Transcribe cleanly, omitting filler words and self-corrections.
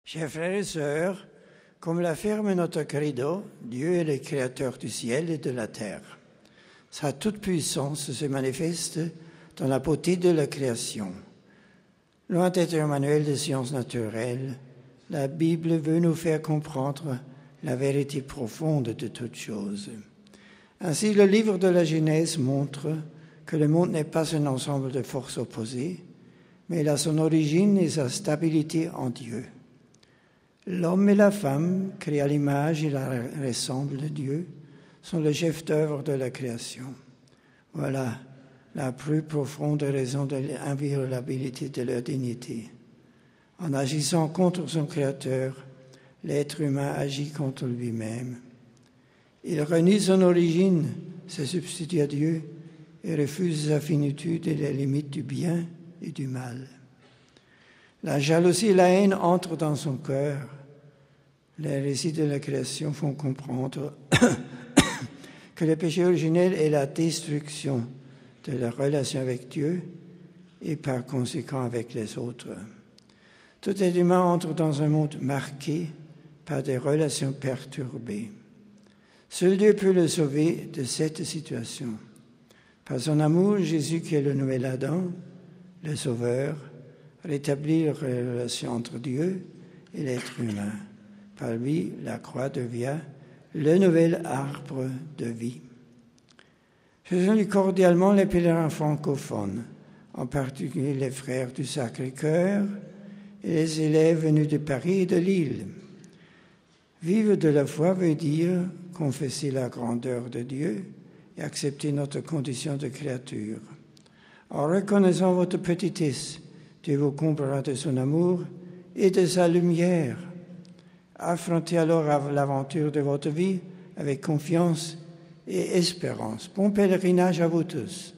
Chers frères et sœurs, comme l'affirme notre credo, Dieu est le créateur du ciel et de la terre. Sa toute-puissance se manifeste dans la beauté de la création. Loin d'être un manuel de sciences naturelles, la Bible veut nous faire comprendre la vérité profonde de toutes choses. Ainsi, le livre de la Genèse montre que le monde n'est pas un ensemble de forces opposées, mais il a son origine et sa stabilité en Dieu. L'homme et la femme, créés à l'image et la ressemble de Dieu, sont le chef d'œuvre de la création. Voilà la plus profonde raison de l'inviolabilité de leur dignité. En agissant contre son Créateur, l'être humain agit contre lui-même. Il renie son origine, se substitue à Dieu et refuse sa finitude et les limites du bien et du mal. La jalousie et la haine entrent dans son cœur. Les récits de la création font comprendre que le péché originel est la destruction de la relation avec Dieu et par conséquent avec les autres. Tout être humain entre dans un monde marqué par des relations perturbées. Seul Dieu peut le sauver de cette situation. Par son amour, Jésus, qui est le nouvel Adam, le Sauveur, rétablit la relation entre Dieu et l'être humain. Par lui, la croix devient le nouvel arbre de vie. Je salue cordialement les pèlerins francophones, en particulier les frères du Sacré-Cœur et les élèves venus de Paris et de Lille. Vivre de la foi veut dire confesser la grandeur de Dieu et accepter notre condition de créature. En reconnaissant votre petitesse, Dieu vous comblera de son amour et de sa lumière. Affrontez alors l'aventure de votre vie avec confiance et espérance. Bon pèlerinage à vous tous.